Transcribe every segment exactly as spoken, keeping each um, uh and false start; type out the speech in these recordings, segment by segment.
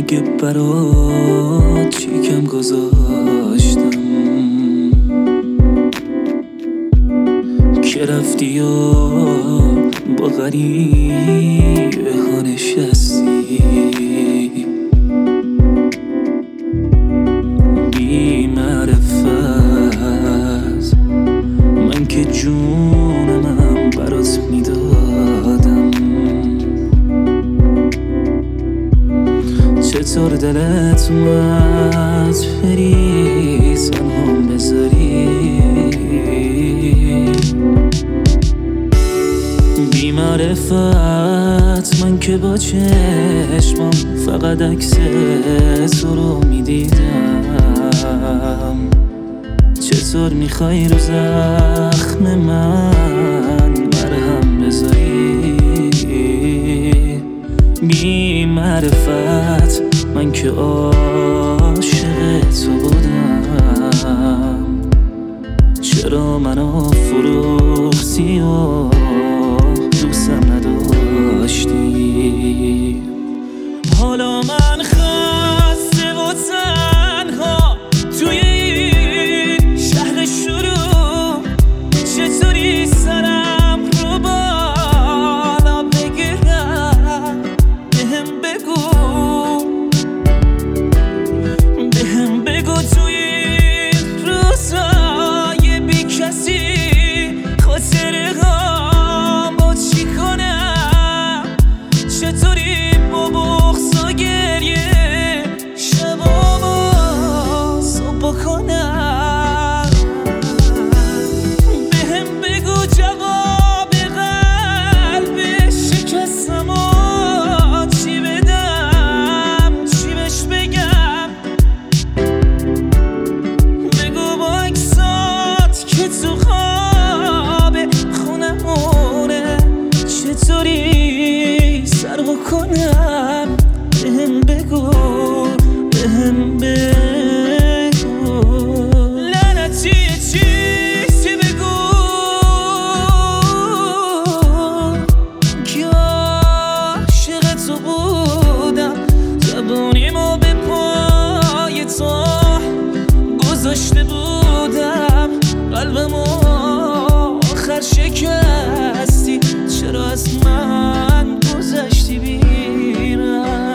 اگه برات چیکم گذاشتم که رفتی و با غریبه ها نشستی، بی معرفت من که جونم برات میدادم. چطور دلت اومد بری تنهام بذاری، بی معرفت من که با چشمم فقط عکس تو رو میدیدم. چطور میخوای رو زخم من مرهم بذاری، بی معرفت من که عاشق تو بودم. چرا منو فروختی و دوستم نداشتی؟ حالا من خسته و تنها توی این شهر شروع، چطوری سرم رو بالا بگیرم؟ بهم بگو بهم بگو توی این روزای بی کسی خاطره هام با چی کنم؟ چطوری با بغض و گریه شبامو صبح کنم؟ بهم بگو جواب قلب شکستمو چی بدم، چی بهش بگم؟ بگو با عکسات که تو خواب خونمونه چطوری سر بکنم؟ بهم بگو بهم بگو لعنتی چیزی بگو که عاشق تو بودم. زبونیمو به پای تو گذاشته بودم، قلبمو آخر شکستی. چرا از من گذشتی بیرم؟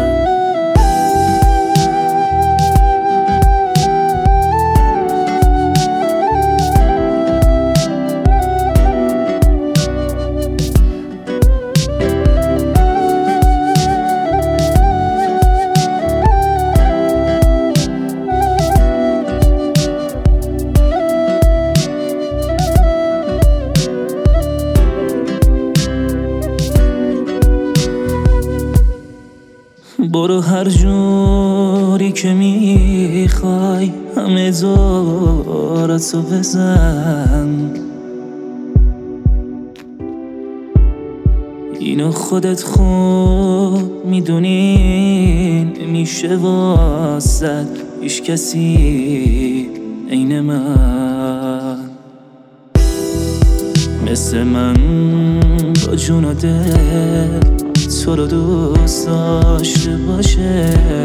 برو هر جوری که میخوای همه دورتو بزن، اینو خودت خوب میدونی نمیشه واسد هیچ کسی عین من. مثل من با جون و دل تو رو دوست داشته باشه،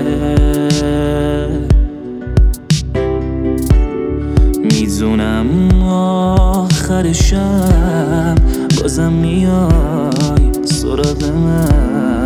میدونم آخرشم بازم میای سراغ من.